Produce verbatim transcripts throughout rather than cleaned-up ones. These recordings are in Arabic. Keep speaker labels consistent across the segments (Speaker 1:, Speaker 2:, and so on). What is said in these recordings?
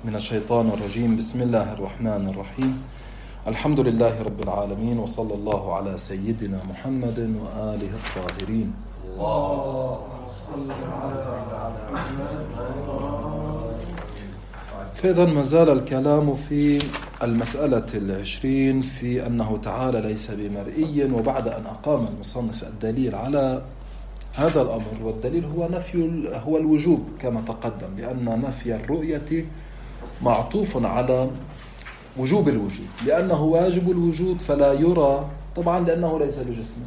Speaker 1: من الشيطان الرجيم. بسم الله الرحمن الرحيم. الحمد لله رب العالمين، وصلى الله على سيدنا محمد وآله الطاهرين. فإذا ما زال الكلام في المسألة العشرين في أنه تعالى ليس بمرئي، وبعد أن أقام المصنف الدليل على هذا الأمر، والدليل هو نفي هو الوجوب كما تقدم، لأن نفي الرؤية معطوف على وجوب الوجود، لأنه واجب الوجود فلا يرى، طبعا لأنه ليس بجسم.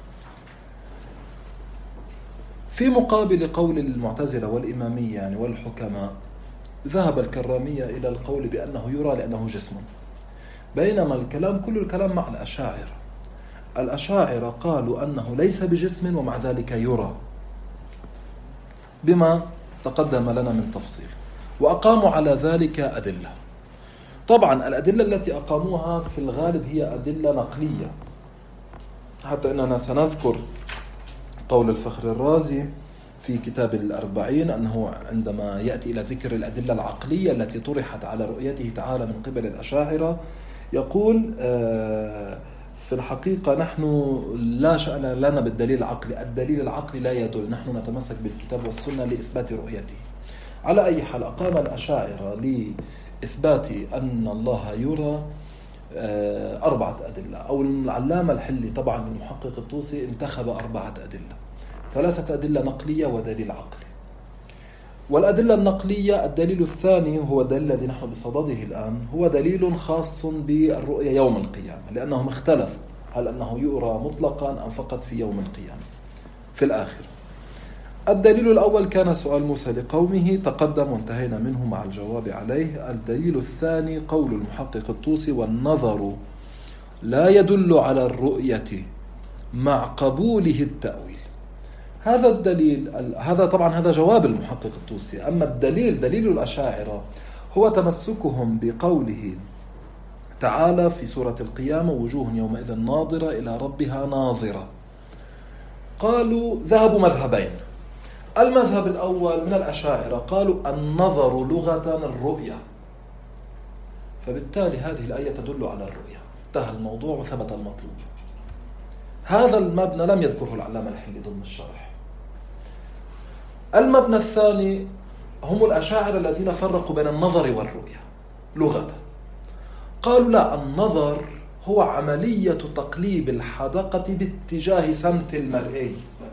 Speaker 1: في مقابل قول المعتزلة والإمامية يعني والحكماء، ذهب الكرامية إلى القول بأنه يرى لأنه جسم، بينما الكلام كل الكلام مع الأشاعرة. الأشاعرة قالوا أنه ليس بجسم ومع ذلك يرى، بما تقدم لنا من تفصيل، وأقاموا على ذلك أدلة. طبعا الأدلة التي أقاموها في الغالب هي أدلة نقلية، حتى أننا سنذكر قول الفخر الرازي في كتاب الأربعين أنه عندما يأتي إلى ذكر الأدلة العقلية التي طرحت على رؤيته تعالى من قبل الأشاعرة، يقول في الحقيقة نحن لا شأن لنا بالدليل العقلي، الدليل العقلي لا يدل، نحن نتمسك بالكتاب والسنة لإثبات رؤيته. على أي حال، أقام الأشاعرة لإثبات أن الله يرى أربعة أدلة، أو العلامة الحلي طبعا المحقق الطوسي انتخب أربعة أدلة، ثلاثة أدلة نقلية ودليل عقلي. والأدلة النقلية، الدليل الثاني هو الدليل الذي نحن بصدده الآن، هو دليل خاص بالرؤية يوم القيامة، لأنهم اختلفوا هل أنه يرى مطلقا أم فقط في يوم القيامة في الآخر. الدليل الأول كان سؤال موسى لقومه، تقدم وانتهينا منه مع الجواب عليه. الدليل الثاني قول المحقق الطوسي: والنظر لا يدل على الرؤية مع قبوله التأويل. هذا الدليل، هذا طبعا هذا جواب المحقق الطوسي. أما الدليل دليل الأشاعرة هو تمسكهم بقوله تعالى في سورة القيامة: وجوه يومئذ ناظرة إلى ربها ناظرة. قالوا ذهبوا مذهبين. المذهب الأول من الأشاعرة قالوا النظر لغة الرؤية، فبالتالي هذه الآية تدل على الرؤية، انتهى الموضوع وثبت المطلوب. هذا المبنى لم يذكره العلامة الحلي ضمن الشرح. المبنى الثاني هم الأشاعرة الذين فرقوا بين النظر والرؤية لغة. قالوا لا، النظر هو عملية تقليب الحدقة باتجاه سمت المرئي،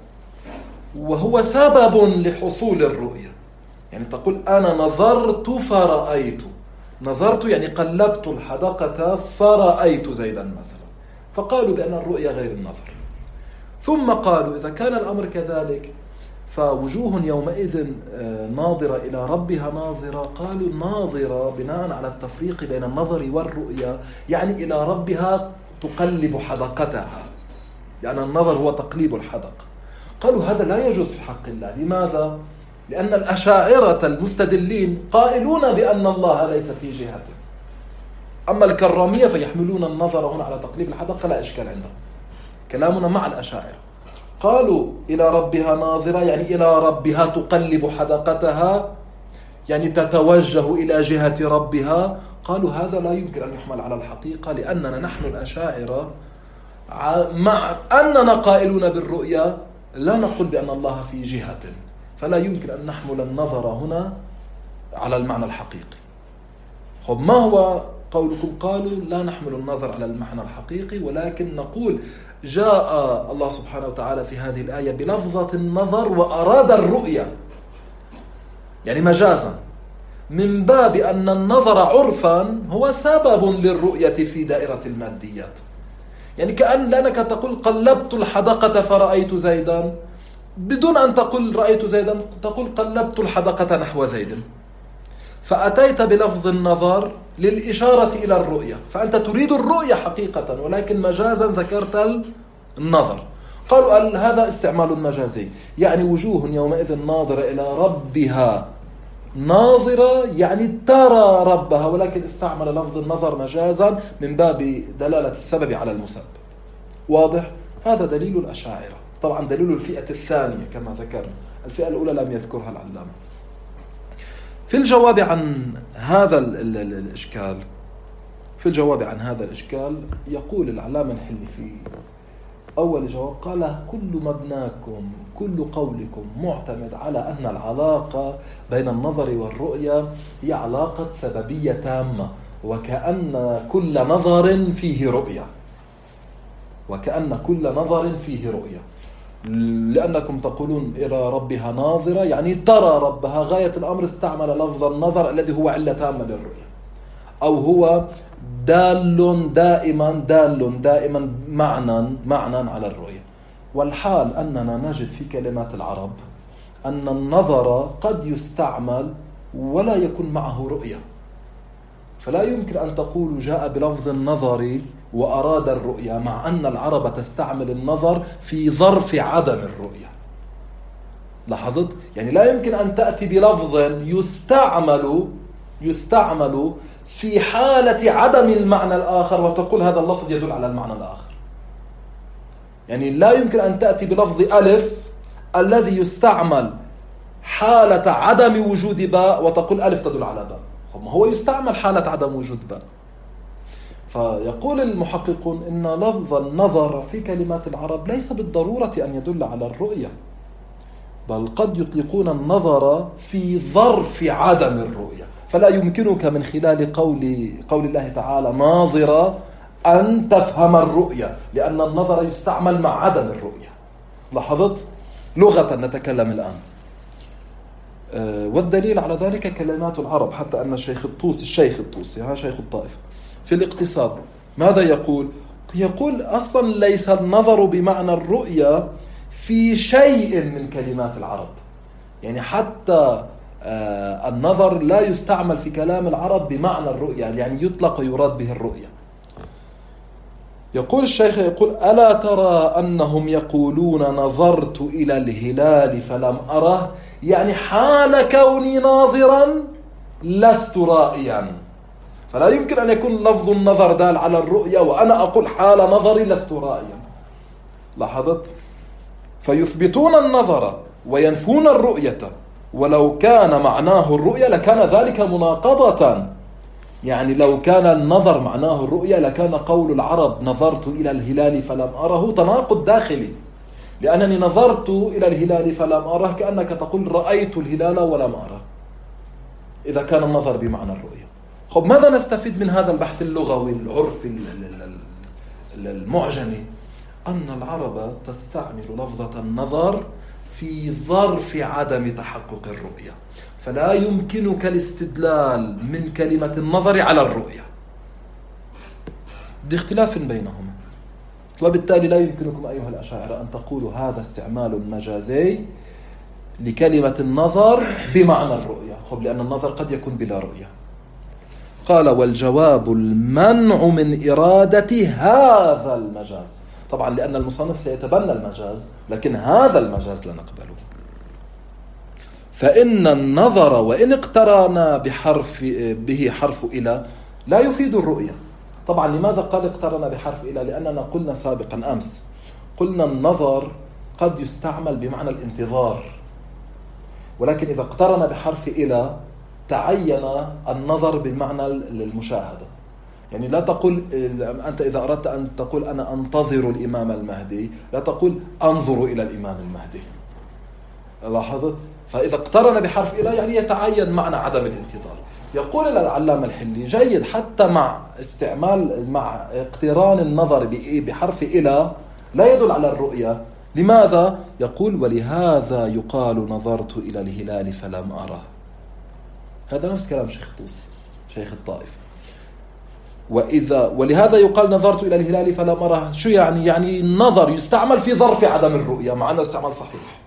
Speaker 1: وهو سبب لحصول الرؤية. يعني تقول أنا نظرت فرأيت، نظرت يعني قلبت الحدقة فرأيت زيدا مثلا، فقالوا بأن الرؤية غير النظر. ثم قالوا إذا كان الأمر كذلك فوجوه يومئذ ناظرة إلى ربها ناظرة، قالوا ناظرة بناء على التفريق بين النظر والرؤية، يعني إلى ربها تقلب حدقتها، يعني النظر هو تقليب الحدقة. قالوا هذا لا يجوز في حق الله. لماذا؟ لأن الأشاعرة المستدلين قائلون بأن الله ليس في جهته. أما الكرامية فيحملون النظر هنا على تقليب الحدقة، لا إشكال عندهم. كلامنا مع الأشاعرة. قالوا إلى ربها ناظرة يعني إلى ربها تقلب حدقتها، يعني تتوجه إلى جهة ربها. قالوا هذا لا يمكن أن يحمل على الحقيقة، لأننا نحن الأشاعرة مع أننا قائلون بالرؤيا لا نقول بأن الله في جهة، فلا يمكن أن نحمل النظر هنا على المعنى الحقيقي. خب ما هو قولكم؟ قالوا لا نحمل النظر على المعنى الحقيقي، ولكن نقول جاء الله سبحانه وتعالى في هذه الآية بلفظة النظر وأراد الرؤية، يعني مجازا، من باب أن النظر عرفا هو سبب للرؤية في دائرة الماديات. يعني كأن لأنك تقول قلبت الحدقة فرأيت زيدا، بدون أن تقول رأيت زيدا تقول قلبت الحدقة نحو زيد، فأتيت بلفظ النظر للإشارة إلى الرؤية، فأنت تريد الرؤية حقيقة، ولكن مجازا ذكرت النظر. قالوا هذا استعمال مجازي، يعني وجوه يومئذ ناظرة إلى ربها ناظرة يعني ترى ربها، ولكن استعمل لفظ النظر مجازا من باب دلالة السبب على المسبب. واضح؟ هذا دليل الأشاعرة. طبعا دليل الفئة الثانية كما ذكرنا، الفئة الأولى لم يذكرها العلامة. في الجواب عن هذا ال ال ال الإشكال، في الجواب عن هذا الإشكال يقول العلامة الحلي في أول جواب، قال كل مبناكم كل قولكم معتمد على أن العلاقة بين النظر والرؤية هي علاقة سببية تامة، وكأن كل نظر فيه رؤية، وكأن كل نظر فيه رؤية، لأنكم تقولون إلى ربها ناظرة، يعني ترى ربها. غاية الأمر استعمل لفظ النظر الذي هو علة تامة للرؤية، أو هو دال دائما دال دائما معنى معنى على الرؤية. والحال أننا نجد في كلمات العرب أن النظر قد يستعمل ولا يكون معه رؤية، فلا يمكن أن تقول جاء بلفظ النظر وأراد الرؤية، مع أن العرب تستعمل النظر في ظرف عدم الرؤية. لاحظت؟ يعني لا يمكن أن تأتي بلفظ يستعمل يستعمل في حالة عدم المعنى الآخر وتقول هذا اللفظ يدل على المعنى الآخر. يعني لا يمكن أن تأتي بلفظ ألف الذي يستعمل حالة عدم وجود باء وتقول ألف تدل على باء، ما هو يستعمل حالة عدم وجود باء. فيقول المحققون إن لفظ النظر في كلمات العرب ليس بالضرورة أن يدل على الرؤية، بل قد يطلقون النظر في ظرف عدم الرؤية. فلا يمكنك من خلال قول قول الله تعالى ناظرة أن تفهم الرؤية، لأن النظر يستعمل مع عدم الرؤية. لاحظت؟ لغة نتكلم الآن. والدليل على ذلك كلمات العرب، حتى أن الشيخ الطوسي الشيخ الطوسي ها شيخ الطائفة في الاقتصاد ماذا يقول؟ يقول أصلا ليس النظر بمعنى الرؤية في شيء من كلمات العرب، يعني حتى النظر لا يستعمل في كلام العرب بمعنى الرؤية، يعني يطلق ويراد به الرؤية. يقول الشيخ يقول ألا ترى أنهم يقولون نظرت إلى الهلال فلم أره، يعني حال كوني ناظرا لست رائيا. فلا يمكن أن يكون لفظ النظر دال على الرؤية وأنا أقول حال نظري لست رائيا. لاحظت؟ فيثبتون النظر وينفون الرؤية، ولو كان معناه الرؤية لكان ذلك مناقضة. يعني لو كان النظر معناه الرؤية لكان قول العرب نظرت إلى الهلال فلم أره تناقض داخلي، لأنني نظرت إلى الهلال فلم أره كأنك تقول رأيت الهلال ولم أره، إذا كان النظر بمعنى الرؤية. خب ماذا نستفيد من هذا البحث اللغوي العرفي المعجمي؟ أن العرب تستعمل لفظة النظر في ظرف عدم تحقق الرؤية، فلا يمكنك الاستدلال من كلمة النظر على الرؤية، دي اختلاف بينهما. وبالتالي لا يمكنكم أيها الأشاعرة أن تقولوا هذا استعمال مجازي لكلمة النظر بمعنى الرؤية، خب لأن النظر قد يكون بلا رؤية. قال والجواب المنع من إرادة هذا المجاز، طبعا لأن المصنف سيتبنى المجاز، لكن هذا المجاز لا نقبله. فإن النظر وإن اقترن بحرف به حرف إلى لا يفيد الرؤية. طبعا لماذا قال اقترن بحرف إلى؟ لأننا قلنا سابقا أمس قلنا النظر قد يستعمل بمعنى الانتظار، ولكن إذا اقترن بحرف إلى تعين النظر بالمعنى المشاهدة. يعني لا تقول أنت إذا أردت أن تقول أنا أنتظر الإمام المهدي لا تقول أنظر إلى الإمام المهدي. لاحظت؟ فإذا اقترن بحرف إلى يعني يتعين معنى عدم الانتظار. يقول العلامة الحلي جيد حتى مع استعمال مع اقتران النظر بحرف إلى لا يدل على الرؤية. لماذا؟ يقول ولهذا يقال نظرت إلى الهلال فلم أره. هذا نفس كلام شيخ الطوسي شيخ الطائفة. وإذا ولهذا يقال نظرت إلى الهلال فلم أره، شو يعني؟ يعني النظر يستعمل في ظرف عدم الرؤية مع أنه استعمال صحيح.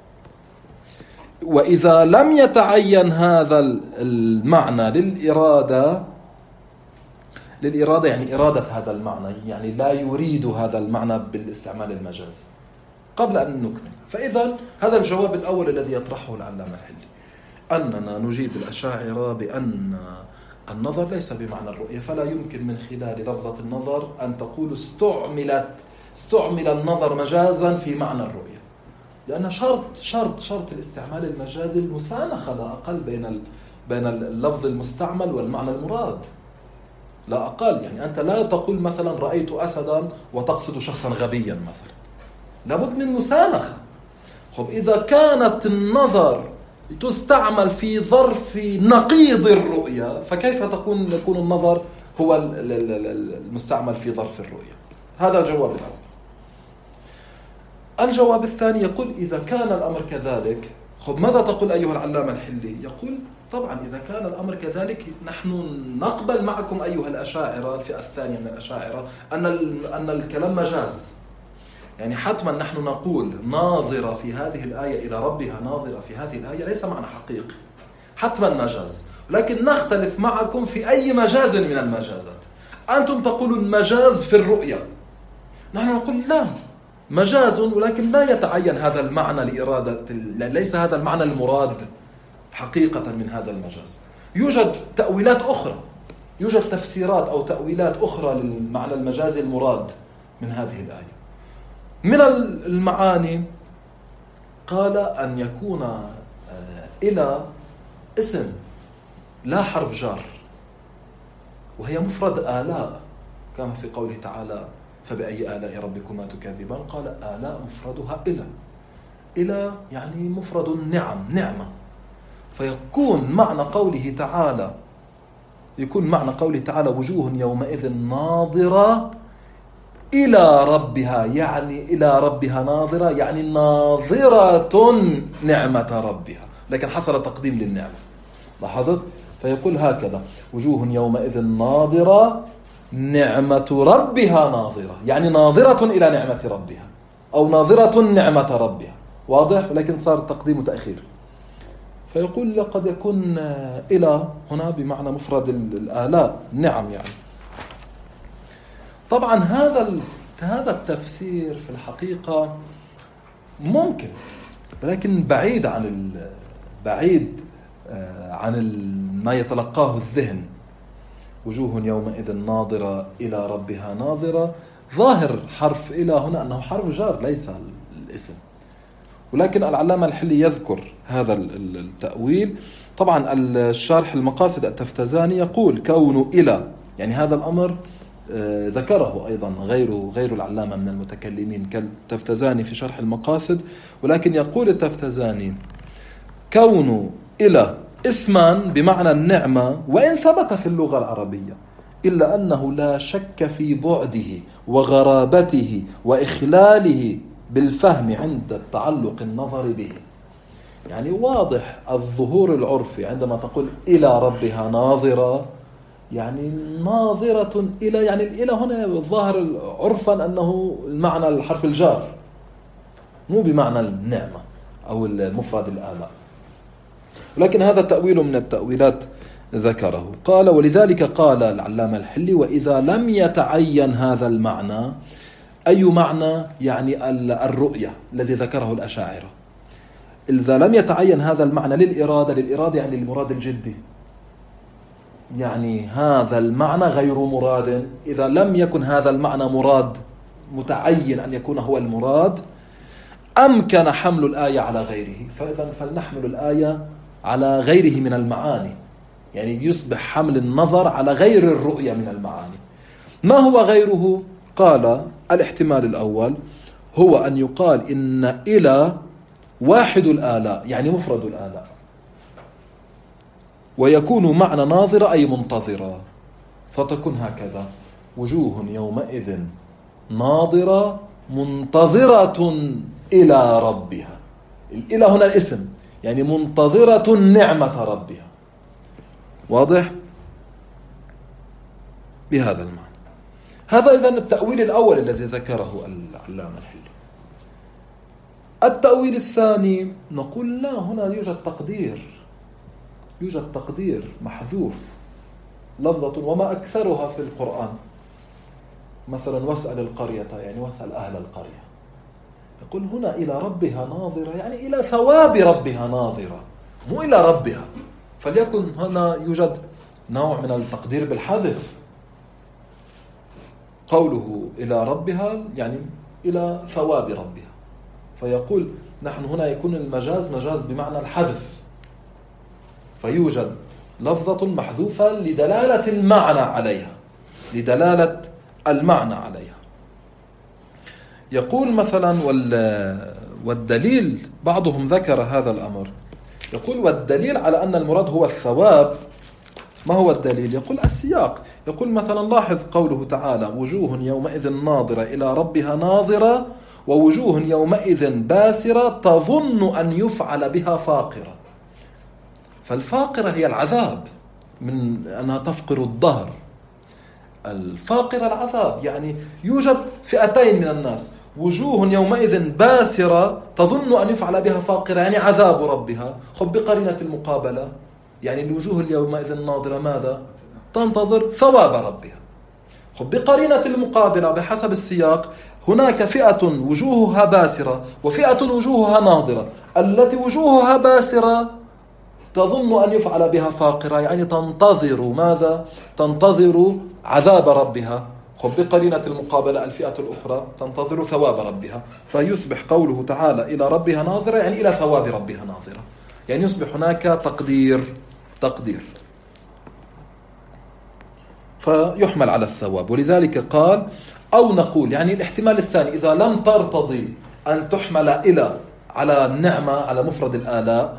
Speaker 1: وإذا لم يتعين هذا المعنى للإرادة للإرادة يعني إرادة هذا المعنى، يعني لا يريد هذا المعنى بالاستعمال المجازي. قبل أن نكمل، فإذا هذا الجواب الأول الذي يطرحه العلامة الحلي، أننا نجيب الأشاعرة بأن النظر ليس بمعنى الرؤية، فلا يمكن من خلال لفظة النظر أن تقول استعملت استعمل النظر مجازا في معنى الرؤية، لأن شرط شرط شرط الاستعمال المجازي المسانخة لا أقل بين بين اللفظ المستعمل والمعنى المراد، لا أقل. يعني أنت لا تقول مثلا رأيت أسدا وتقصد شخصا غبيا مثلا، لابد من مسانخة. خب إذا كانت النظر تستعمل في ظرف نقيض الرؤية، فكيف تكون يكون النظر هو المستعمل في ظرف الرؤية؟ هذا الجواب الأول. الجواب الثاني يقول إذا كان الأمر كذلك، خب ماذا تقول أيها العلامة الحلي؟ يقول طبعا إذا كان الأمر كذلك نحن نقبل معكم أيها الأشاعرة، الفئة الثانية من الأشاعرة، أن أن الكلام مجاز. يعني حتما نحن نقول ناظرة في هذه الآية إلى ربها ناظرة في هذه الآية ليس معنى حقيقي، حتما مجاز. لكن نختلف معكم في أي مجاز من المجازات. أنتم تقولون مجاز في الرؤية، نحن نقول لا، مجاز ولكن لا يتعين هذا المعنى لإرادة، ليس هذا المعنى المراد حقيقة من هذا المجاز. يوجد تأويلات أخرى، يوجد تفسيرات أو تأويلات أخرى للمعنى المجازي المراد من هذه الآية. من المعاني قال أن يكون إلى اسم لا حرف جار، وهي مفرد آلاء، كما في قوله تعالى فبأي آلاء ربكما تكذبان، قال آلاء مفردها إلى. إلى يعني مفرد النعم، نعمة. فيكون معنى قوله تعالى يكون معنى قوله تعالى وجوه يومئذ ناظرة إلى ربها، يعني إلى ربها ناظرة، يعني ناظرة نعمة ربها، لكن حصل تقديم للنعمة. لاحظت؟ فيقول هكذا وجوه يومئذ ناظرة نعمة ربها ناظرة، يعني ناظرة إلى نعمة ربها أو ناظرة نعمة ربها. واضح؟ ولكن صار تقديم وتأخير. فيقول قد يكون إلى هنا بمعنى مفرد الآلاء، نعم يعني. طبعا هذا هذا التفسير في الحقيقة ممكن، ولكن بعيد عن بعيد عن ما يتلقاه الذهن. وجوه يومئذ ناظرة إلى ربها ناظرة، ظاهر حرف إلى هنا أنه حرف جار ليس الاسم، ولكن العلامة الحلي يذكر هذا التأويل. طبعا الشارح المقاصد التفتزاني يقول كون إلى، يعني هذا الأمر ذكره أيضا غير غير العلامة من المتكلمين كالتفتزاني في شرح المقاصد، ولكن يقول التفتزاني كون إلى اسما بمعنى النعمة وإن ثبت في اللغة العربية، إلا أنه لا شك في بعده وغرابته وإخلاله بالفهم عند التعلق النظر به. يعني واضح الظهور العرفي عندما تقول إلى ربها ناظرة، يعني ناظرة إلى، يعني الإلى هنا الظاهر عرفا أنه المعنى الحرف الجار، مو بمعنى النعمة أو المفرد الآلاء. لكن هذا تأويل من التأويلات ذكره. قال ولذلك قال العلامة الحلي وإذا لم يتعين هذا المعنى، أي معنى؟ يعني الرؤية الذي ذكره الأشاعرة. إذا لم يتعين هذا المعنى للإرادة، للإرادة يعني المراد الجدي، يعني هذا المعنى غير مراد. إذا لم يكن هذا المعنى مراد متعين أن يكون هو المراد، أمكن حمل الآية على غيره. فإذا فلنحمل الآية على غيره من المعاني، يعني يصبح حمل النظر على غير الرؤية من المعاني. ما هو غيره؟ قال الاحتمال الأول هو أن يقال إن إلى واحد الآلاء، يعني مفرد الآلاء، ويكون معنى ناظرة أي منتظرة، فتكون هكذا وجوه يومئذ ناظرة منتظرة إلى ربها. إلى هنا الاسم، يعني منتظرة نعمة ربها. واضح؟ بهذا المعنى. هذا إذن التأويل الأول الذي ذكره العلامة الحلي. التأويل الثاني نقول لا، هنا يوجد تقدير، يوجد تقدير محذوف، لفظة وما أكثرها في القرآن. مثلا واسأل القرية، يعني واسأل أهل القرية. يقول هنا إلى ربها ناظرة، يعني إلى ثواب ربها ناظرة، مو إلى ربها. فليكن هنا يوجد نوع من التقدير بالحذف. قوله إلى ربها يعني إلى ثواب ربها، فيقول نحن هنا يكون المجاز مجاز بمعنى الحذف، فيوجد لفظة محذوفة لدلالة المعنى عليها، لدلالة المعنى عليها. يقول مثلا والدليل، بعضهم ذكر هذا الأمر، يقول والدليل على أن المراد هو الثواب. ما هو الدليل؟ يقول السياق. يقول مثلا لاحظ قوله تعالى وجوه يومئذ ناظرة إلى ربها ناظرة ووجوه يومئذ باسرة تظن أن يفعل بها فاقرة. فالفاقرة هي العذاب، من أنها تفقر الظهر. الفاقرة العذاب، يعني يوجد فئتين من الناس، وجوه يومئذ باسرة تظن أن يفعل بها فاقرة يعني عذاب ربها. خب بقرينة المقابلة، يعني الوجوه اليومئذ ناظرة ماذا؟ تنتظر ثواب ربها. خب بقرينة المقابلة بحسب السياق هناك فئة وجوهها باسرة وفئة وجوهها ناظرة. التي وجوهها باسرة تظن أن يفعل بها فاقرة يعني تنتظر ماذا؟ تنتظر عذاب ربها. خب بقرينة المقابلة الفئة الأخرى تنتظر ثواب ربها، فيصبح قوله تعالى إلى ربها ناظرة يعني إلى ثواب ربها ناظرة، يعني يصبح هناك تقدير تقدير فيحمل على الثواب. ولذلك قال أو نقول، يعني الاحتمال الثاني إذا لم ترتضي أن تحمل إلى على النعمة على مفرد الآلاء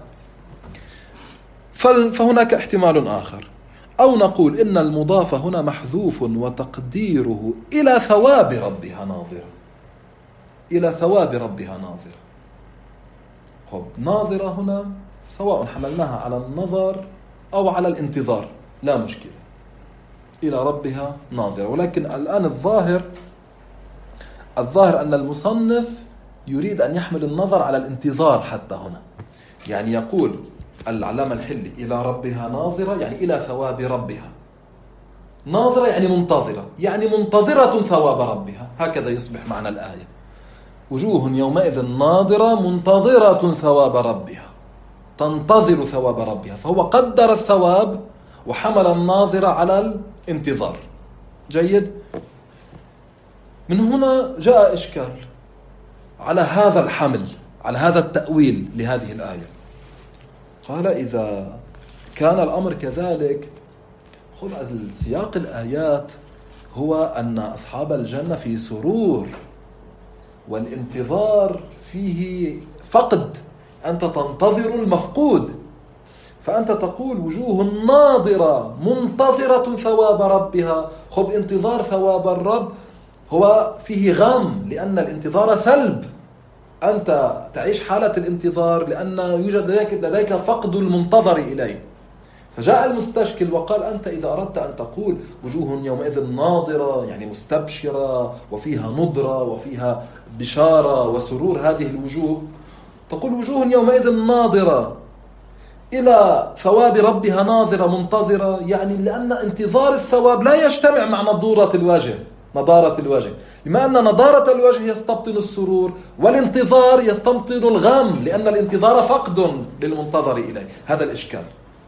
Speaker 1: فهناك احتمال آخر. أو نقول إن المضاف هنا محذوف وتقديره إلى ثواب ربها ناظرة، إلى ثواب ربها ناظرة. خب ناظرة هنا سواء حملناها على النظر أو على الانتظار لا مشكلة، إلى ربها ناظرة. ولكن الآن الظاهر الظاهر أن المصنف يريد أن يحمل النظر على الانتظار حتى هنا، يعني يقول العلامة الحلي إلى ربها ناظرة يعني إلى ثواب ربها. ناظرة يعني منتظرة، يعني منتظرة ثواب ربها، هكذا يصبح معنى الآية. وجوه يومئذ ناظرة منتظرة ثواب ربها، تنتظر ثواب ربها، فهو قدر الثواب وحمل الناظرة على الانتظار. جيد. من هنا جاء إشكال على هذا الحمل، على هذا التأويل لهذه الآية. قال إذا كان الأمر كذلك، خذ السياق الآيات هو أن أصحاب الجنة في سرور، والانتظار فيه فقد، أنت تنتظر المفقود، فأنت تقول وجوه ناظرة منتظرة ثواب ربها. خب انتظار ثواب الرب هو فيه غم، لأن الانتظار سلب، أنت تعيش حالة الانتظار لأن يوجد لديك, لديك فقد المنتظر إليه. فجاء المستشكل وقال أنت إذا أردت أن تقول وجوه يومئذ ناظرة يعني مستبشرة وفيها نضرة وفيها بشارة وسرور، هذه الوجوه تقول وجوه يومئذ ناظرة إلى ثواب ربها ناظرة منتظرة، يعني لأن انتظار الثواب لا يجتمع مع نضورة الوجه، نضارة الوجه، بما أن نضارة الوجه يستبطن السرور والانتظار يستبطن الغم، لأن الانتظار فقد للمنتظر إليه. هذا الإشكال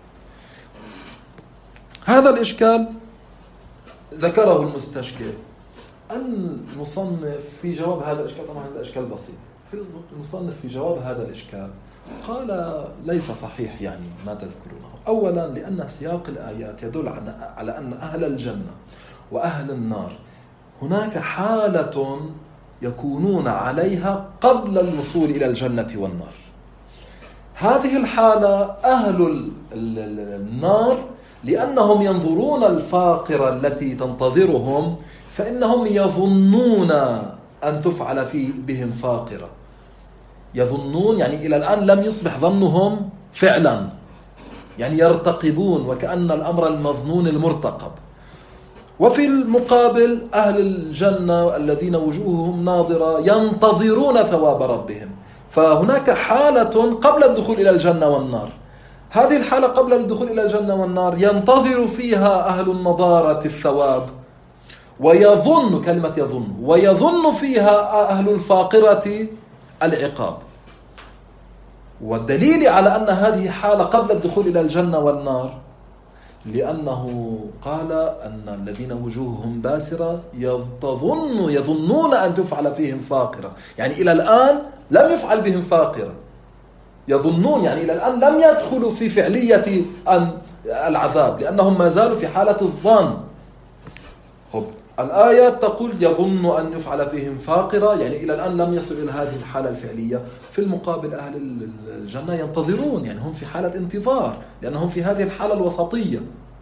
Speaker 1: هذا الإشكال ذكره المستشكل. المصنف في جواب هذا الإشكال، طبعا هذا الإشكال بسيط، في المصنف في جواب هذا الإشكال قال ليس صحيح يعني ما تذكرونه. أولا لأن سياق الآيات يدل على أن أهل الجنة وأهل النار هناك حالة يكونون عليها قبل الوصول إلى الجنة والنار. هذه الحالة أهل النار لأنهم ينظرون الفاقرة التي تنتظرهم فإنهم يظنون أن تفعل في بهم فاقرة، يظنون يعني إلى الآن لم يصبح ظنهم فعلا، يعني يرتقبون وكأن الأمر المظنون المرتقب. وفي المقابل أهل الجنة الذين وجوههم ناظرة ينتظرون ثواب ربهم، فهناك حالة قبل الدخول إلى الجنة والنار. هذه الحالة قبل الدخول إلى الجنة والنار ينتظر فيها أهل النضارة الثواب، ويظن كلمة يظن ويظن فيها أهل الفاقرة العقاب. والدليل على أن هذه حالة قبل الدخول إلى الجنة والنار لأنه قال أن الذين وجوههم باسرة يظن يظنون أن تفعل فيهم فاقرة، يعني إلى الآن لم يفعل بهم فاقرة، يظنون يعني إلى الآن لم يدخلوا في فعلية أن العذاب، لأنهم ما زالوا في حالة الظن. خب الآية تقول يظن أن يفعل فيهم فاقرة، يعني إلى الآن لم يصلوا إلى هذه الحالة الفعلية. في المقابل أهل الجنة ينتظرون، يعني هم في حالة انتظار لأنهم في هذه الحالة الوسطية.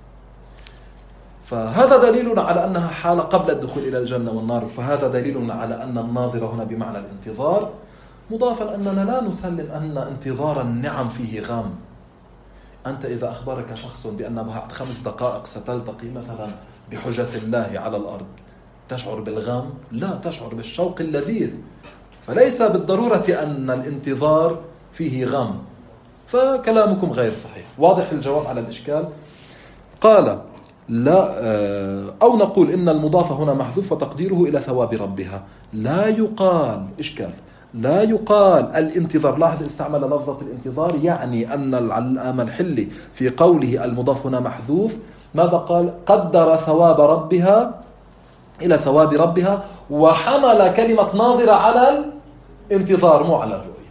Speaker 1: فهذا دليل على أنها حالة قبل الدخول إلى الجنة والنار، فهذا دليل على أن الناظر هنا بمعنى الانتظار، مضافا أننا لا نسلم أن انتظار النعم فيه غم. أنت إذا أخبرك شخص بأن بعد خمس دقائق ستلتقي مثلا بحجة الله على الأرض، تشعر بالغم؟ لا، تشعر بالشوق اللذيذ. فليس بالضرورة أن الانتظار فيه غم، فكلامكم غير صحيح. واضح الجواب على الإشكال؟ قال لا، أو نقول إن المضاف هنا محذوف وتقديره إلى ثواب ربها. لا يقال، إشكال، لا يقال الانتظار. لاحظ استعمل لفظة الانتظار، يعني أن العلامة الحلي في قوله المضاف هنا محذوف ماذا قال؟ قدر ثواب ربها إلى ثواب ربها، وحمل كلمة ناظرة على الانتظار مو على الرؤية.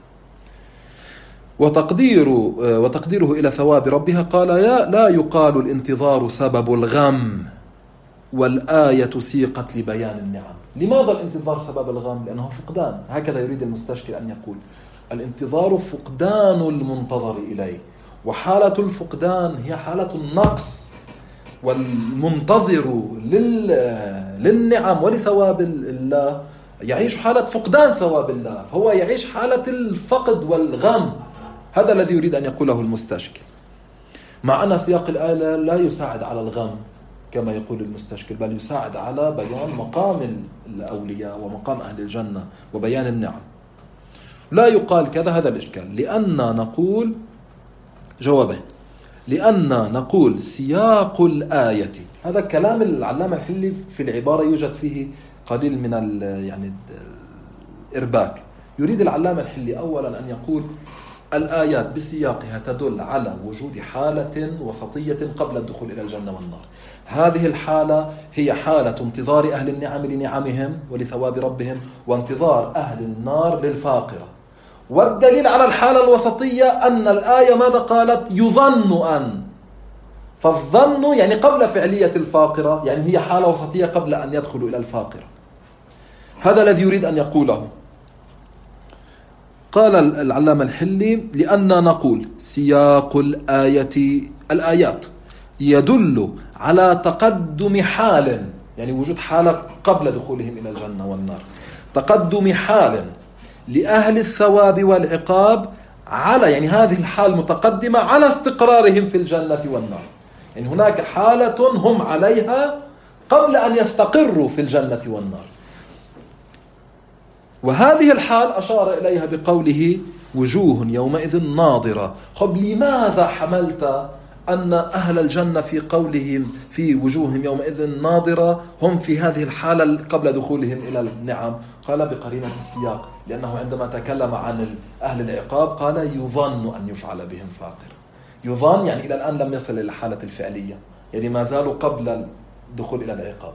Speaker 1: وتقدير وتقديره إلى ثواب ربها قال يا لا يقال الانتظار سبب الغم، والآية سيقت لبيان النعم. لماذا الانتظار سبب الغم؟ لأنه فقدان. هكذا يريد المستشكل أن يقول الانتظار فقدان المنتظر إليه، وحالة الفقدان هي حالة النقص، والمنتظر للنعم ولثواب الله يعيش حالة فقدان ثواب الله، فهو يعيش حالة الفقد والغم. هذا الذي يريد أن يقوله المستشكل، مع أن سياق الآية لا يساعد على الغم كما يقول المستشكل، بل يساعد على بيان مقام الأولياء ومقام أهل الجنة وبيان النعم. لا يقال كذا، هذا الإشكال. لأن نقول جوابين، لأن نقول سياق الآية، هذا كلام العلامة الحلي في العبارة يوجد فيه قليل من يعني الإرباك. يريد العلامة الحلي أولا أن يقول الآيات بسياقها تدل على وجود حالة وسطية قبل الدخول إلى الجنة والنار. هذه الحالة هي حالة انتظار أهل النعم لنعمهم ولثواب ربهم، وانتظار أهل النار للفاقرة. والدليل على الحالة الوسطية أن الآية ماذا قالت؟ يظن أن، فالظن يعني قبل فعلية الفاقرة، يعني هي حالة وسطية قبل أن يدخلوا إلى الفاقرة. هذا الذي يريد أن يقوله. قال العلامة الحلي لأن نقول سياق الآية الآيات يدل على تقدم حال، يعني وجود حالة قبل دخولهم إلى الجنة والنار، تقدم حال لأهل الثواب والعقاب على، يعني هذه الحال متقدمة على استقرارهم في الجنة والنار. يعني هناك حالة هم عليها قبل أن يستقروا في الجنة والنار، وهذه الحال أشار إليها بقوله وجوه يومئذ ناظرة. خب لماذا حملت أن أهل الجنة في قولهم في وجوههم يومئذ ناظرة هم في هذه الحالة قبل دخولهم إلى النعم؟ قال بقرينة السياق، لأنه عندما تكلم عن أهل العقاب قال يظن أن يفعل بهم فاقر. يظن يعني إلى الآن لم يصل إلى الحالة الفعلية، يعني ما زالوا قبل الدخول إلى العقاب.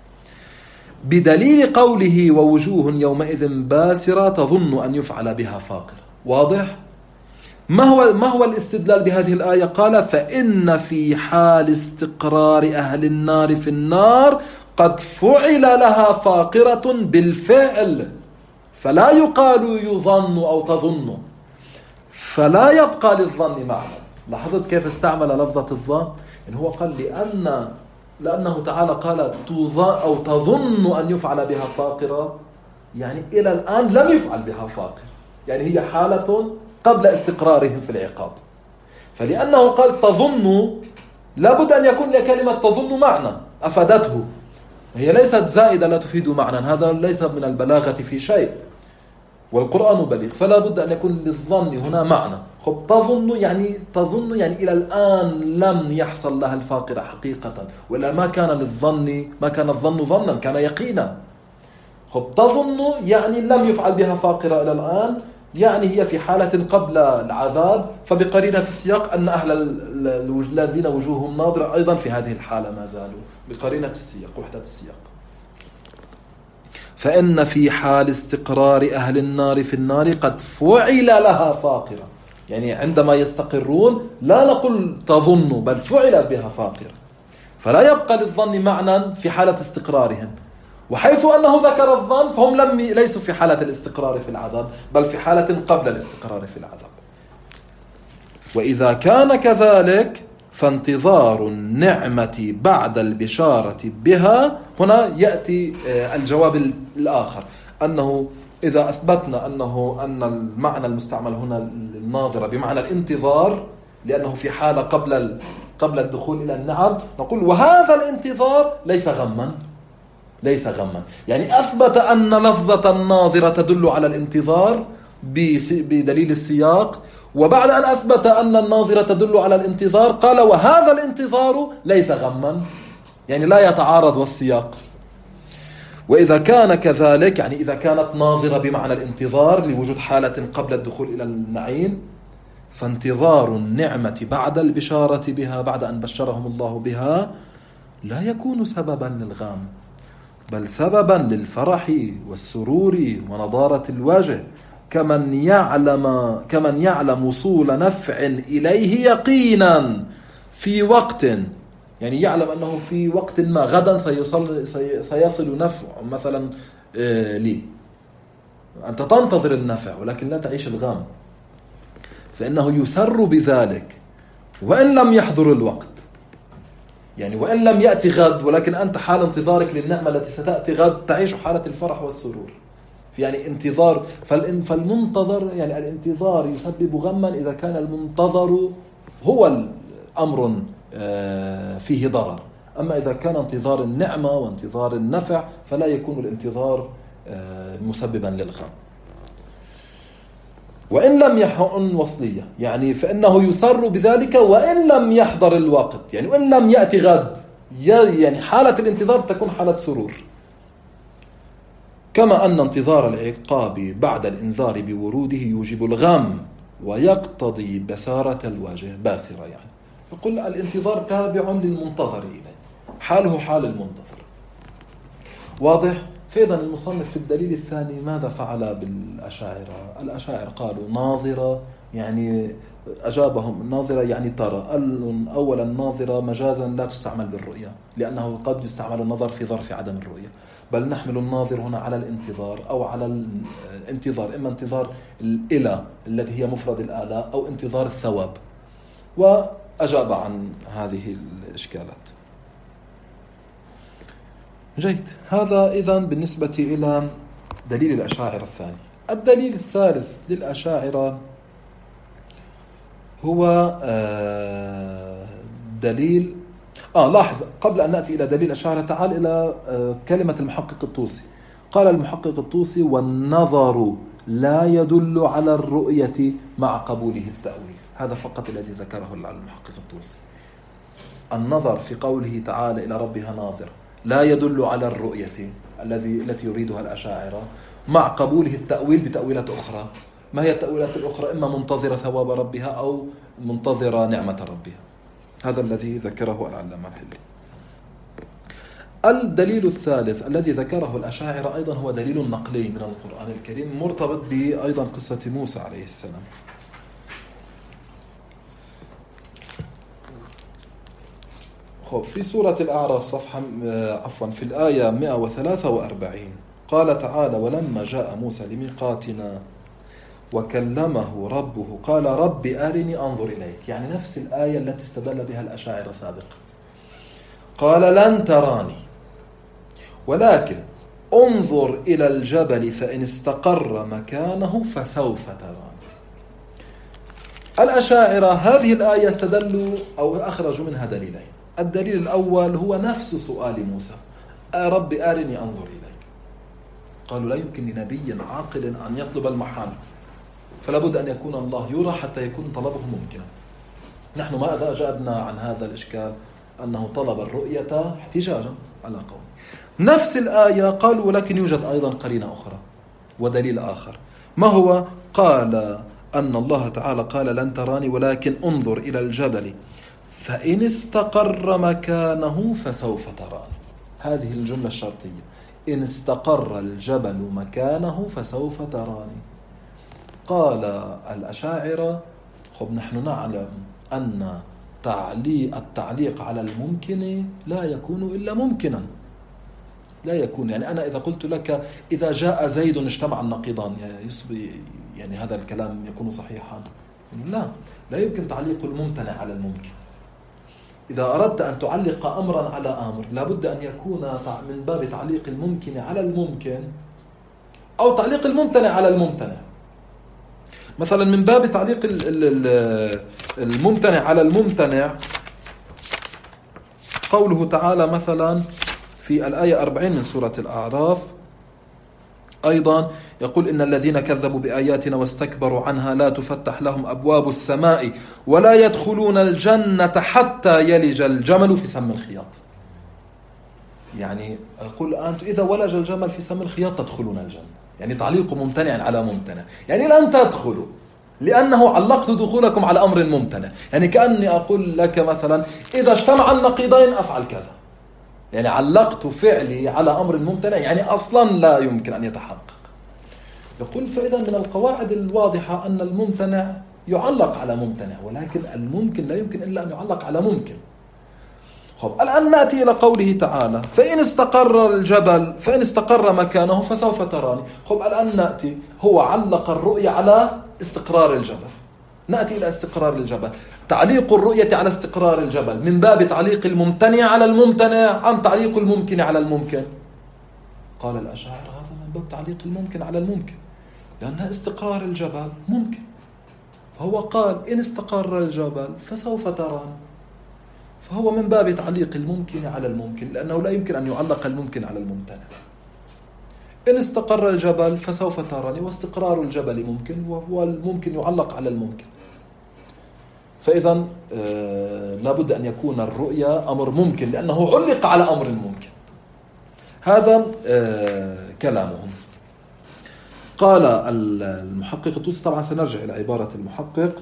Speaker 1: بدليل قوله ووجوه يومئذ باسرة تظن أن يفعل بها فاقر. واضح؟ ما هو ما هو الاستدلال بهذه الآية؟ قال فإن في حال استقرار أهل النار في النار قد فعل لها فاقرة بالفعل، فلا يقال يظن أو تظن، فلا يبقى للظن معنى. لاحظت كيف استعمل لفظة الظن؟ إن هو قال لأن لأنه تعالى قال أو تظن أن يفعل بها فاقرة، يعني إلى الآن لم يفعل بها فاقر، يعني هي حالة قبل استقرارهم في العقاب. فلأنه قال تظن لابد أن يكون لكلمة تظن معنى أفادته، هي ليست زائدة لا تفيد معنى، هذا ليس من البلاغة في شيء، والقرآن بليغ، فلا بد أن يكون للظن هنا معنى. خب تظن يعني تظن يعني إلى الآن لم يحصل لها الفاقرة حقيقة، ولا ما كان للظن ما كان الظن ظنا، كان يقينا. خب تظن يعني لم يفعل بها فاقرة إلى الآن، يعني هي في حالة قبل العذاب، فبقرينة السياق أن أهل الذين وجوههم ناظرة أيضا في هذه الحالة ما زالوا، بقرينة السياق وحدة السياق. فإن في حال استقرار أهل النار في النار قد فعل لها فاقرة. يعني عندما يستقرون لا نقول تظن، بل فعل بها فاقرة، فلا يبقى للظن معنى في حالة استقرارهم. وحيث أنه ذكر الظن فهم لم ليسوا في حالة الاستقرار في العذاب، بل في حالة قبل الاستقرار في العذاب. وإذا كان كذلك فانتظار النعمة بعد البشارة بها، هنا يأتي الجواب الآخر، أنه إذا أثبتنا أنه أن المعنى المستعمل هنا الناظرة بمعنى الانتظار، لأنه في حالة قبل قبل الدخول إلى النعم، نقول وهذا الانتظار ليس غما، ليس غما. يعني أثبت أن لفظة الناظرة تدل على الانتظار بدليل السياق، وبعد أن أثبت أن الناظرة تدل على الانتظار قال وهذا الانتظار ليس غما، يعني لا يتعارض والسياق. وإذا كان كذلك، يعني إذا كانت ناظرة بمعنى الانتظار لوجود حالة قبل الدخول إلى النعيم، فانتظار النعمة بعد البشارة بها، بعد أن بشرهم الله بها، لا يكون سببا للغام، بل سببا للفرح والسرور ونضارة الوجه، كمن يعلم كمن يعلم وصول نفع إليه يقينا في وقت، يعني يعلم أنه في وقت ما غدا سيصل سيصل نفع مثلا لي. أنت تنتظر النفع ولكن لا تعيش الغام، فإنه يسر بذلك وإن لم يحضر الوقت، يعني وإن لم يأتي غد، ولكن أنت حال انتظارك للنعمة التي ستأتي غد تعيش حالة الفرح والسرور. يعني انتظار، فالمنتظر يعني الانتظار يسبب غما إذا كان المنتظر هو الأمر فيه ضرر. أما إذا كان انتظار النعمة وانتظار النفع فلا يكون الانتظار مسببا للغم. وإن لم يحن وصلية، يعني فإنه يسر بذلك وإن لم يحضر الوقت، يعني وإن لم يأتي غد، يعني حالة الانتظار تكون حالة سرور. كما أن انتظار العقاب بعد الإنذار بوروده يوجب الغم ويقتضي بسارة الوجه، باسرة يعني. يقول الانتظار تابع للمنتظر إليه، حاله حال المنتظر. واضح؟ فإذا المصنف في الدليل الثاني ماذا فعل بالأشاعرة؟ الأشاعرة قالوا ناظرة، يعني أجابهم ناظرة يعني ترى. أولا ناظرة مجازا لا تستعمل بالرؤية، لأنه قد يستعمل النظر في ظرف عدم الرؤية، بل نحمل الناظر هنا على الانتظار أو على الانتظار، إما انتظار الإله التي هي مفرد الآلاء أو انتظار الثواب. وأجاب عن هذه الإشكالات. جيد، هذا إذن بالنسبة إلى دليل الأشاعرة الثاني. الدليل الثالث للأشاعرة هو دليل آه لاحظ قبل أن نأتي إلى دليل الأشاعرة تعال إلى كلمة المحقق الطوسي. قال المحقق الطوسي والنظر لا يدل على الرؤية مع قبوله التأويل. هذا فقط الذي ذكره المحقق الطوسي. النظر في قوله تعالى إلى ربها ناظر لا يدل على الرؤية الذي التي يريدها الأشاعرة مع قبوله التأويل بتأويلات أخرى. ما هي التأويلات الأخرى؟ إما منتظرة ثواب ربها أو منتظرة نعمة ربها. هذا الذي ذكره العلامة الحلي. الدليل الثالث الذي ذكره الأشاعرة أيضا هو دليل نقلي من القرآن الكريم مرتبط بأيضا قصة موسى عليه السلام. في سورة الأعراف صفحة عفوا في الآية مئة وثلاثة وأربعين قال تعالى ولما جاء موسى لميقاتنا وكلمه ربه قال رب أرني أنظر إليك، يعني نفس الآية التي استدل بها الأشاعرة سابقا. قال لن تراني ولكن انظر إلى الجبل فإن استقر مكانه فسوف تراني. الأشاعرة هذه الآية استدلوا أو أخرجوا منها دليلين. الدليل الأول هو نفس سؤال موسى رب أرني أنظر إليك. قالوا لا يمكن لنبي عاقل أن يطلب المحال، فلا بد أن يكون الله يرى حتى يكون طلبه ممكنا. نحن ماذا أجابنا عن هذا الإشكال؟ أنه طلب الرؤية احتجاجا على قول. نفس الآية قالوا ولكن يوجد أيضا قرينة أخرى ودليل آخر. ما هو؟ قال أن الله تعالى قال لن تراني ولكن انظر إلى الجبل فإن استقر مكانه فسوف تراني. هذه الجملة الشرطية، إن استقر الجبل مكانه فسوف تراني. قال الأشاعرة خب نحن نعلم أن تعليق التعليق على الممكن لا يكون إلا ممكنا، لا يكون. يعني أنا إذا قلت لك إذا جاء زيد اجتمع النقيضان، يعني هذا الكلام يكون صحيحا؟ لا، لا يمكن تعليق الممتنع على الممكن. إذا أردت أن تعلق أمرا على أمر لابد أن يكون من باب تعليق الممكن على الممكن أو تعليق الممتنع على الممتنع. مثلا من باب تعليق الممتنع على الممتنع قوله تعالى مثلا في الآية أربعين من سورة الأعراف أيضا يقول إن الذين كذبوا بآياتنا واستكبروا عنها لا تفتح لهم أبواب السماء ولا يدخلون الجنة حتى يلج الجمل في سم الخياط. يعني أقول أنت إذا ولج الجمل في سم الخياط تدخلون الجنة، يعني تعليق ممتنع على ممتنع، يعني لن تدخلوا لأنه علقت دخولكم على أمر ممتنع. يعني كأني أقول لك مثلا إذا اجتمع النقيضين أفعل كذا، يعني علقت فعلي على أمر ممتنع، يعني أصلا لا يمكن أن يتحقق. يقول فإذا من القواعد الواضحة أن الممتنع يعلق على ممتنع، ولكن الممكن لا يمكن إلا أن يعلق على ممكن. خب الآن نأتي إلى قوله تعالى فإن استقر الجبل فإن استقر مكانه فسوف تراني. خب الآن نأتي، هو علق الرؤية على استقرار الجبل، نأتي إلى استقرار الجبل. تعليق الرؤية على استقرار الجبل من باب تعليق الممتنع على الممتنع أم تعليق الممكن على الممكن؟ قال الأشاعرة هذا من باب تعليق الممكن على الممكن، لأن استقرار الجبل ممكن، فهو قال إن استقر الجبل فسوف تراني، فهو من باب تعليق الممكن على الممكن، لأنه لا يمكن أن يعلق الممكن على الممتنع. إن استقر الجبل فسوف تراني، واستقرار الجبل ممكن، وهو الممكن يعلق على الممكن. فإذا آه لابد أن يكون الرؤيا أمر ممكن لأنه علق على أمر ممكن. هذا آه كلامهم. قال المحقق الطوسي، طبعا سنرجع إلى عبارة المحقق،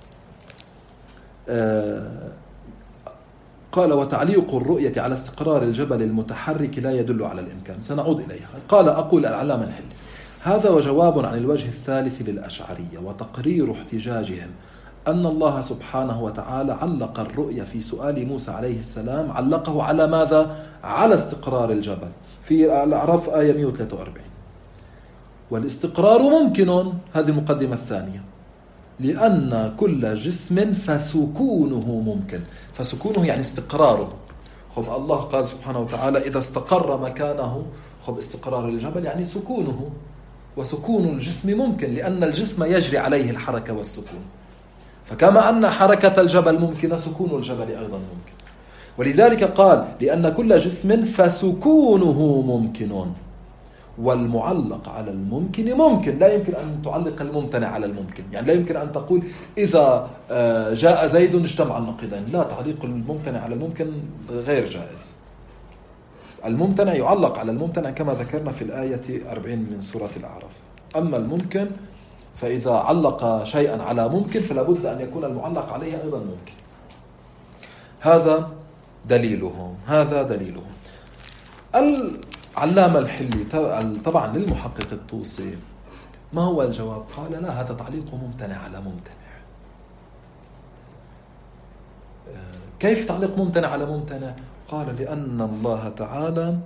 Speaker 1: آه قال وتعليق الرؤية على استقرار الجبل المتحرك لا يدل على الإمكان. سنعود إليها. قال أقول العلامة الحلي هذا وجواب عن الوجه الثالث للأشعرية وتقرير احتجاجهم أن الله سبحانه وتعالى علق الرؤية في سؤال موسى عليه السلام، علقه على ماذا؟ على استقرار الجبل في الأعراف آية مئة وثلاثة وأربعين. والاستقرار ممكن، هذه المقدمة الثانية، لأن كل جسم فسكونه ممكن. فسكونه يعني استقراره. خب الله قال سبحانه وتعالى إذا استقر مكانه، خب استقرار الجبل يعني سكونه، وسكون الجسم ممكن لأن الجسم يجري عليه الحركة والسكون. فكما أن حركة الجبل ممكن، سكون الجبل أيضا ممكن. ولذلك قال لأن كل جسم فسكونه ممكن، والمعلق على الممكن ممكن. لا يمكن أن تعلق الممتنع على الممكن، يعني لا يمكن أن تقول إذا جاء زيد اجتمع النقيضين. لا، تعليق الممتنع على الممكن غير جائز. الممتنع يعلق على الممتنع كما ذكرنا في الآية أربعين من سورة الأعراف. أما الممكن فإذا علق شيئا على ممكن فلا بد أن يكون المعلق عليه أيضا ممكن. هذا دليلهم، هذا دليلهم. العلامة الحلي طبعا للمحقق الطوسي ما هو الجواب؟ قال لا، هذا تعليق ممتنع على ممتنع. كيف تعليق ممتنع على ممتنع؟ قال لأن الله تعالى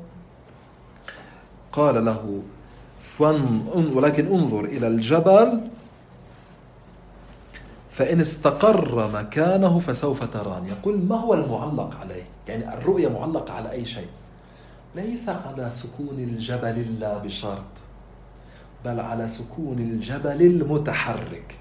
Speaker 1: قال له ولكن انظر إلى الجبل فإن استقر مكانه فسوف تراني. يقول ما هو المعلق عليه؟ يعني الرؤية معلقة على أي شيء؟ ليس على سكون الجبل لا بشرط، بل على سكون الجبل المتحرك.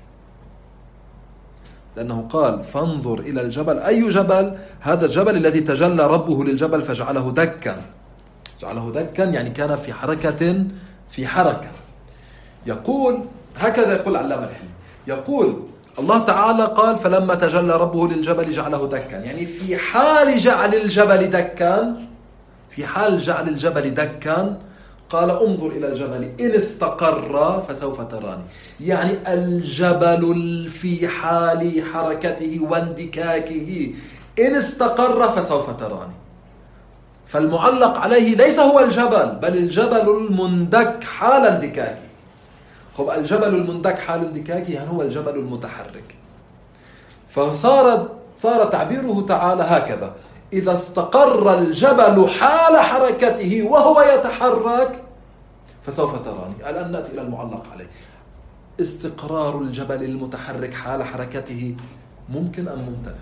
Speaker 1: لأنه قال فانظر إلى الجبل. أي جبل؟ هذا الجبل الذي تجلى ربه للجبل فجعله دكا، جعله دكا يعني كان في حركة في حركة. يقول هكذا يقول علامة الحلي، يقول الله تعالى قال فلما تجلى ربه للجبل جعله دكا، يعني في حال جعل الجبل دكا، في حال جعل الجبل دكا قال انظر إلى الجبل إن استقر فسوف تراني، يعني الجبل في حال حركته واندكاكه إن استقر فسوف تراني. فالمعلق عليه ليس هو الجبل بل الجبل المندك حال اندكاكه. خب الجبل المندك حال اندكاكه يعني هو الجبل المتحرك. فصار صار تعبيره تعالى هكذا: إذا استقر الجبل حال حركته وهو يتحرك فسوف تراني. الآن نأتي إلى المعلق عليه. استقرار الجبل المتحرك حال حركته ممكن أم ممتنع؟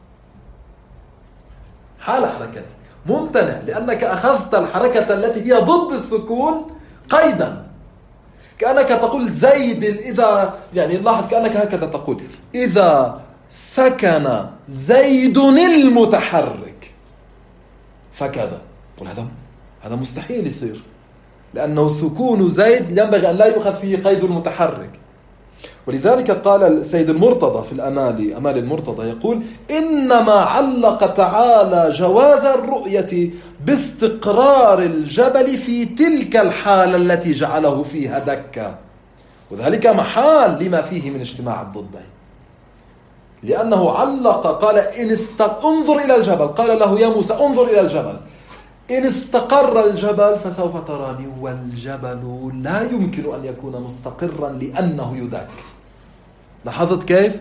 Speaker 1: حال حركته ممتنع، لأنك أخذت الحركة التي هي ضد السكون قيدا، كأنك تقول زيد إذا، يعني لاحظ كأنك هكذا تقول: إذا سكن زيد المتحرك فكذا. قل هذا هذا مستحيل يصير، لأنه سكون زيد ينبغي أن لا يؤخذ فيه قيد المتحرك. ولذلك قال السيد المرتضى في الأمال، أمال المرتضى، يقول: إنما علق تعالى جواز الرؤية باستقرار الجبل في تلك الحالة التي جعله فيها دكا، وذلك محال لما فيه من اجتماع الضدين، لأنه علق قال: إن است... انظر إلى الجبل، قال له يا موسى انظر إلى الجبل، إن استقر الجبل فسوف تراني، والجبل لا يمكن أن يكون مستقرا لأنه يدك. لاحظت كيف؟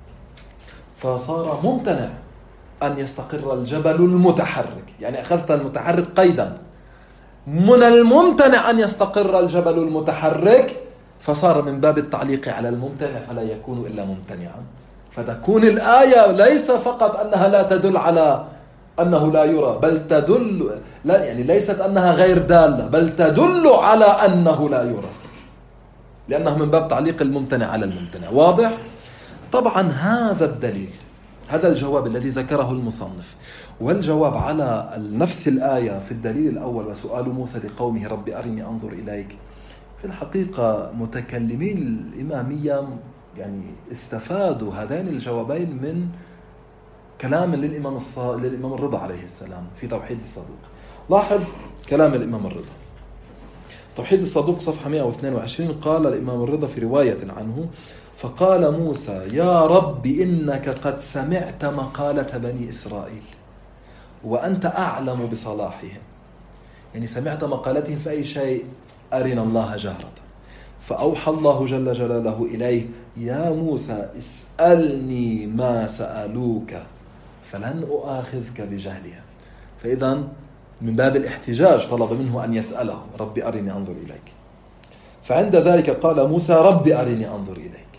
Speaker 1: فصار ممتنع أن يستقر الجبل المتحرك، يعني أخذت المتحرك قيدا. من الممتنع أن يستقر الجبل المتحرك، فصار من باب التعليق على الممتنع فلا يكون إلا ممتنعا. فتكون الآية ليس فقط أنها لا تدل على أنه لا يرى، بل تدل، لا يعني ليست أنها غير دالة، بل تدل على أنه لا يرى، لأنه من باب تعليق الممتنع على الممتنع. واضح؟ طبعا هذا الدليل، هذا الجواب الذي ذكره المصنف، والجواب على نفس الآية في الدليل الأول وسؤال موسى لقومه رب أرني أنظر إليك، في الحقيقة متكلمين الإمامية يعني استفادوا هذين الجوابين من كلام للإمام الص... للإمام الرضا عليه السلام في توحيد الصدوق. لاحظ كلام الإمام الرضا، توحيد الصدوق صفحة مئة واثنين وعشرين. قال الإمام الرضا في رواية عنه: فقال موسى يا رب إنك قد سمعت مقالة بني إسرائيل وأنت أعلم بصلاحهم، يعني سمعت مقالتهم في أي شيء، أرنا الله جهرة. فأوحى الله جل جلاله إليه: يا موسى اسألني ما سألوك فلن أؤاخذك بجهلها. فإذا من باب الاحتجاج طلب منه أن يسأله: رب أرني أنظر إليك. فعند ذلك قال موسى: رب أرني أنظر إليك.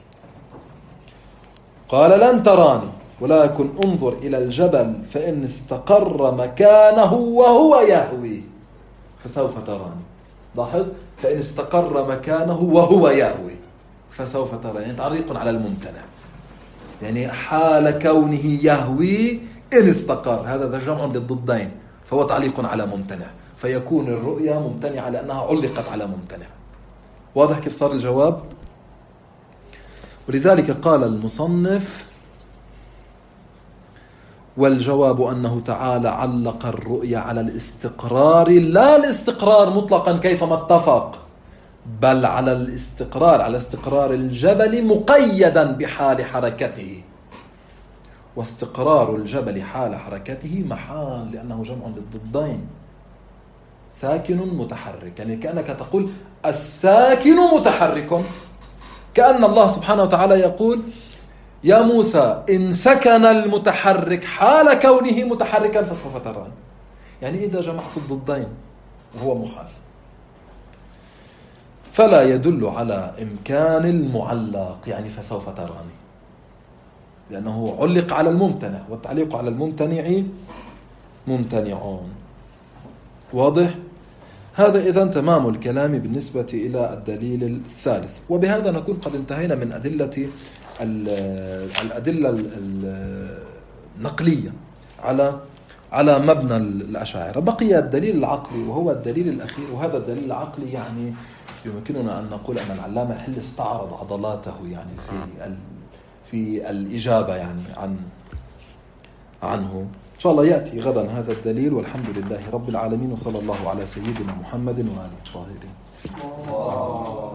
Speaker 1: قال: لن تراني ولكن انظر إلى الجبل فإن استقر مكانه وهو يهوي فسوف تراني. لاحظ، فإن استقر مكانه وهو يهوي فسوف تراني، يعني تعليق على الممتنع، يعني حال كونه يهوي إن استقر، هذا جمع للضدين، فهو تعليق على ممتنع، فيكون الرؤيا ممتنعة لأنها علقت على ممتنع. واضح كيف صار الجواب؟ ولذلك قال المصنف: والجواب أنه تعالى علق الرؤيا على الاستقرار، لا الاستقرار مطلقا كيفما اتفق، بل على الاستقرار، على استقرار الجبل مقيدا بحال حركته، واستقرار الجبل حال حركته محال لأنه جمع للضدين، ساكن متحرك، يعني كأنك تقول الساكن متحرك، كأن الله سبحانه وتعالى يقول: يا موسى إن سكن المتحرك حال كونه متحركا فسوف تراني، يعني إذا جمعت الضدين وهو محال. فلا يدل على إمكان المعلق، يعني فسوف تراني، لأنه علق على الممتنع، والتعليق على الممتنع ممتنعون. واضح؟ هذا إذن تمام الكلام بالنسبة إلى الدليل الثالث. وبهذا نكون قد انتهينا من أدلة الأدلة النقلية على على مبنى الأشاعرة. بقي الدليل العقلي وهو الدليل الأخير، وهذا الدليل العقلي يعني يمكننا أن نقول أن العلامة الحل استعرض عضلاته يعني في في الإجابة يعني عن عنه. إن شاء الله يأتي غدا هذا الدليل، والحمد لله رب العالمين، وصلى الله على سيدنا محمد وآله الطاهرين.